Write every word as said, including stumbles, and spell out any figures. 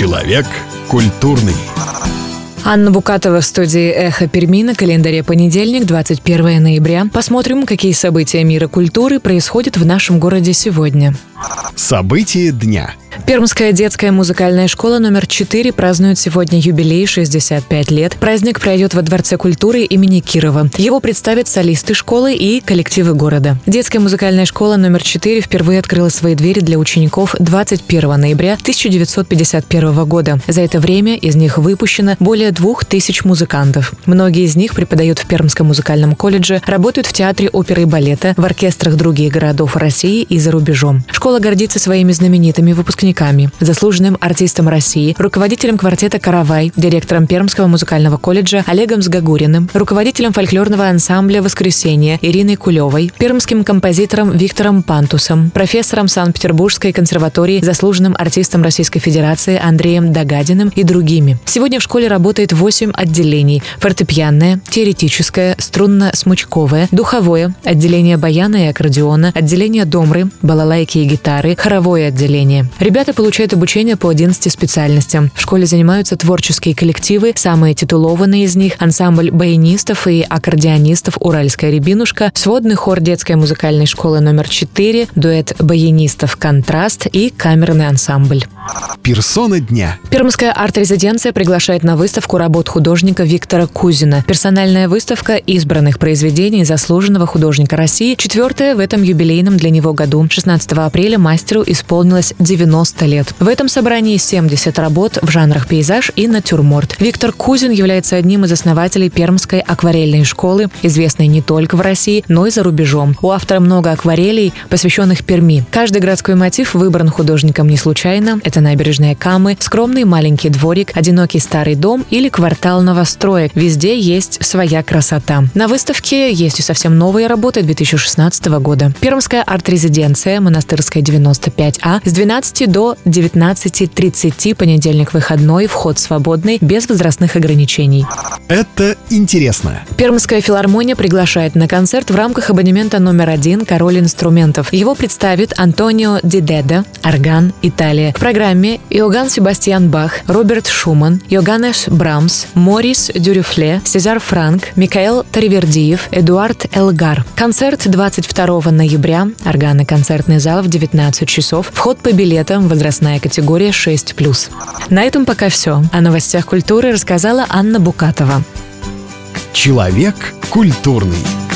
Человек культурный. Анна Букатова в студии «Эхо Перми» на календаре понедельник, двадцать первое ноября. Посмотрим, какие события мира культуры происходят в нашем городе сегодня. События дня. Пермская детская музыкальная школа номер четыре празднует сегодня юбилей шестьдесят пять лет. Праздник пройдет во Дворце культуры имени Кирова. Его представят солисты школы и коллективы города. Детская музыкальная школа номер четыре впервые открыла свои двери для учеников двадцать первого ноября тысяча девятьсот пятьдесят первого года. За это время из них выпущено более двух тысяч музыкантов. Многие из них преподают в Пермском музыкальном колледже, работают в театре оперы и балета, в оркестрах других городов России и за рубежом. Школа гордится своими знаменитыми выпускниками, заслуженным артистом России, руководителем квартета «Каравай», директором Пермского музыкального колледжа Олегом Сгагуриным, руководителем фольклорного ансамбля «Воскресенье» Ириной Кулевой, пермским композитором Виктором Пантусом, профессором Санкт-Петербургской консерватории, заслуженным артистом Российской Федерации Андреем Дагадиным и другими. Сегодня в школе работает восемь отделений: фортепианное, теоретическое, струнно-смычковое, духовое, отделение баяна и аккордеона, отделение домры, балалайки и гитары, хоровое отделение. Ребята получают обучение по одиннадцати специальностям. В школе занимаются творческие коллективы, самые титулованные из них — ансамбль баянистов и аккордеонистов «Уральская рябинушка», сводный хор детской музыкальной школы номер четыре, дуэт баянистов «Контраст» и камерный ансамбль. Персона дня. Пермская арт-резиденция приглашает на выставку работ художника Виктора Кузина. Персональная выставка избранных произведений заслуженного художника России, четвертая в этом юбилейном для него году. шестнадцатого апреля мастеру исполнилось девяносто лет. В этом собрании семьдесят работ в жанрах пейзаж и натюрморт. Виктор Кузин является одним из основателей Пермской акварельной школы, известной не только в России, но и за рубежом. У автора много акварелей, посвященных Перми. Каждый городской мотив выбран художником не случайно. Это набережная Камы, скромный маленький дворик, одинокий старый дом или квартал новостроек. Везде есть своя красота. На выставке есть и совсем новые работы две тысячи шестнадцатого года. Пермская арт-резиденция, Монастырская девяносто пять А, с двенадцати до девятнадцати тридцати, понедельник выходной, вход свободный, без возрастных ограничений. Это интересно. Пермская филармония приглашает на концерт в рамках абонемента номер один «Король инструментов». Его представит Антонио Ди Дедо, орган, Италия. В программе Иоганн Себастьян Бах, Роберт Шуман, Йоганнес Брамс, Морис Дюрюфле, Сезар Франк, Микаэл Таривердиев, Эдуард Элгар. Концерт двадцать второго ноября, органный концертный зал в девятнадцать часов, вход по билетам, возрастная категория шесть плюс. На этом пока все. О новостях культуры рассказала Анна Букатова. Человек культурный.